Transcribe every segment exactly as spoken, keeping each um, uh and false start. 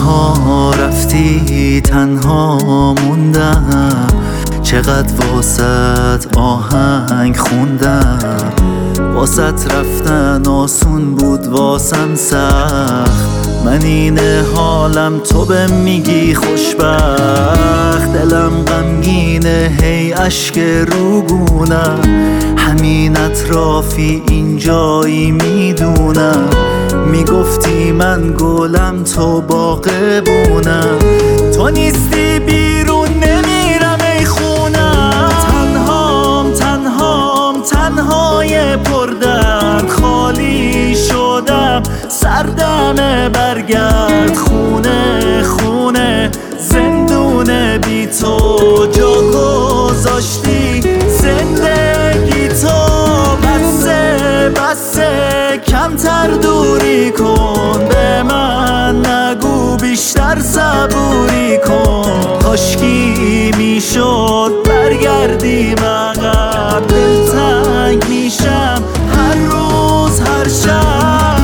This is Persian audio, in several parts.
تنها رفتی تنها موندم، چقدر واسط آهنگ خوندم. واسط رفتن آسون بود واسم سخت، من این حالم تو به میگی خوشبخت. دلم غمگینه هی اشک روگونم، همین اطرافی اینجایی میدونم. میگفتی من گلم تو باغبونم، تو نیستی بیرون نمیرم ای خونم. تنهام تنهام تنهای پردرد، خالی شدم سردمه برگرد. خونه خونه زندونه بی تو، جا گذاشتی زندگی تو. بسه بسه کمتر دوری کن، به من نگو بیشتر صبوری کن. کاشکی میشد برگردیم عقب، دلتنگ میشم هر روز هر شب.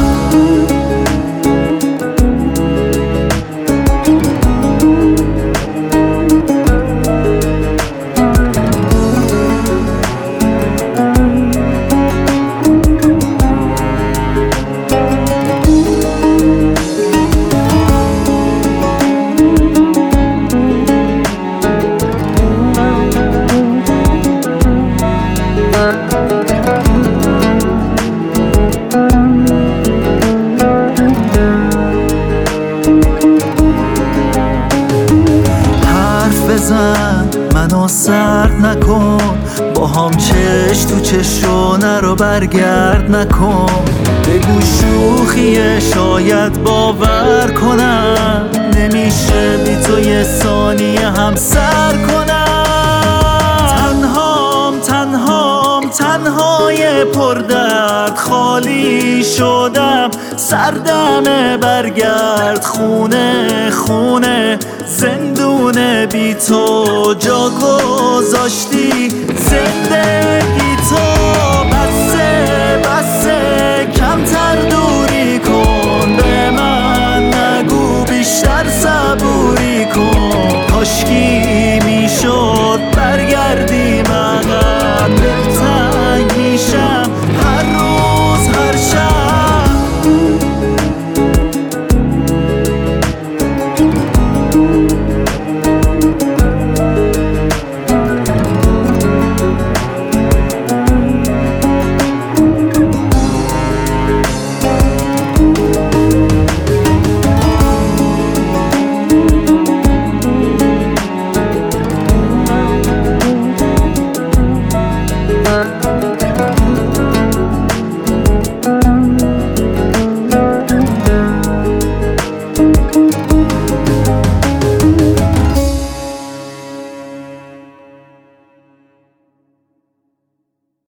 منو سرد نکن، با هم چش تو چش رو نرو برگرد نکن. بگو شوخیه شاید باور کنم، نمیشه بی تو یه ثانیه هم سر کنم. تنهام تنهام تنهای پردرد، خالی شدم سردمه برگرد. خونه خونه زندونه بی تو، جا گذاشتی زندگی تو. بسه بسه کمتر دوری کن، به من نگو بیشتر صبوری کن. کاشکی